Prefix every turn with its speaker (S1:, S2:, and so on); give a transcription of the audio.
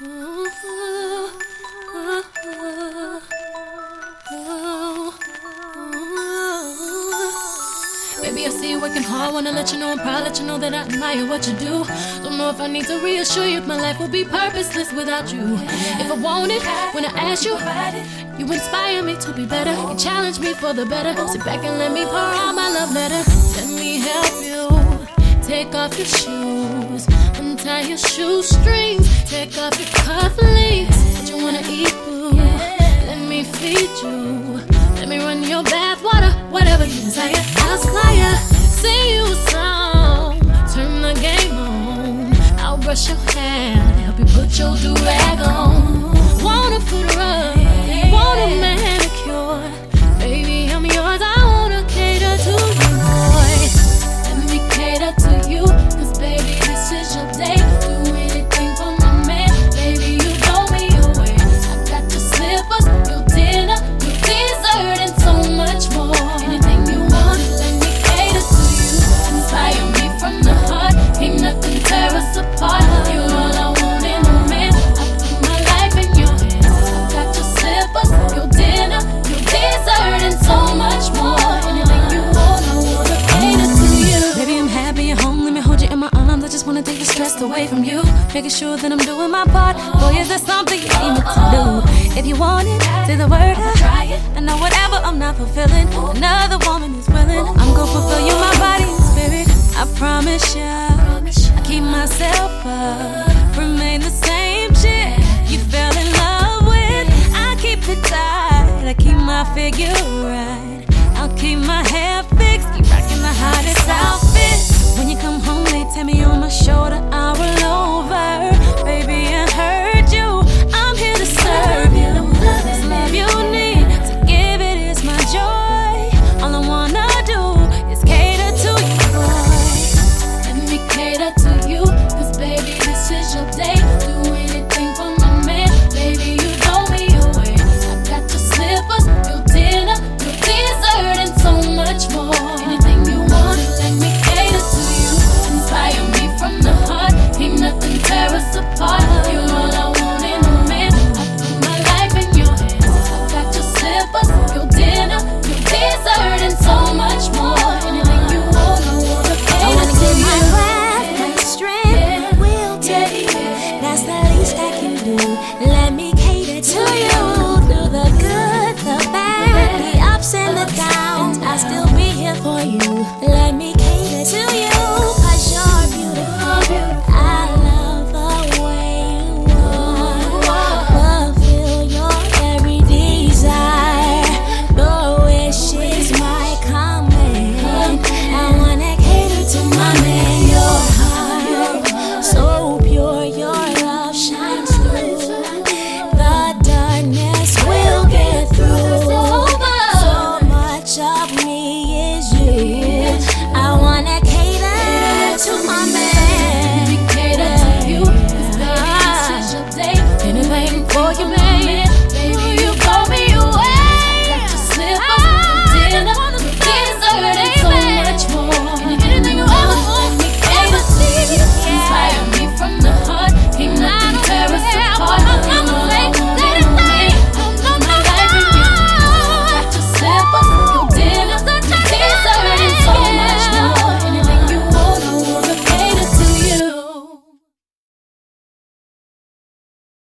S1: Baby, I see you working hard, wanna let you know I'm proud, let you know that I admire what you do. Don't know if I need to reassure you if my life will be purposeless without you. If I want it, when I ask you, you inspire me to be better. You challenge me for the better. Sit back and let me pour out my love letter. Let me help you. Take off your shoes, untie your shoestrings, take off your cufflinks. What you wanna eat, boo? Let me feed you. Let me run your bath water, whatever you desire. I'll slide, sing you a song, turn the game on. I'll brush your hair, help you put your do-rag on. Want a foot rub, want a manicure. Baby, I'm yours, I wanna cater to you, boy. Let me cater to you, cause baby, this is your day. Do anything for my man, baby, you blow me away. I got your slippers, your dinner, your dessert, and so much more. Anything you want, let me cater to you. Inspire me from the heart, ain't nothing tear us apart. You're all I want in a man, I put my life in your hands. I got your slippers, your dinner, your dessert, and so much more. Anything you want, I wanna cater to you.
S2: Baby, I'm happy you're home, let me hold you in my arms. I just wanna take the stress away from you, making sure that I'm doing my part. Boy, is there something you need me to do? If you want it, say the word, I'll try it. I know whatever I'm not fulfilling, another woman is willing. I'm gonna fulfill you, my body and spirit. I promise ya, I keep myself up, remain the same chick you fell in love with. I keep it tight, I keep my figure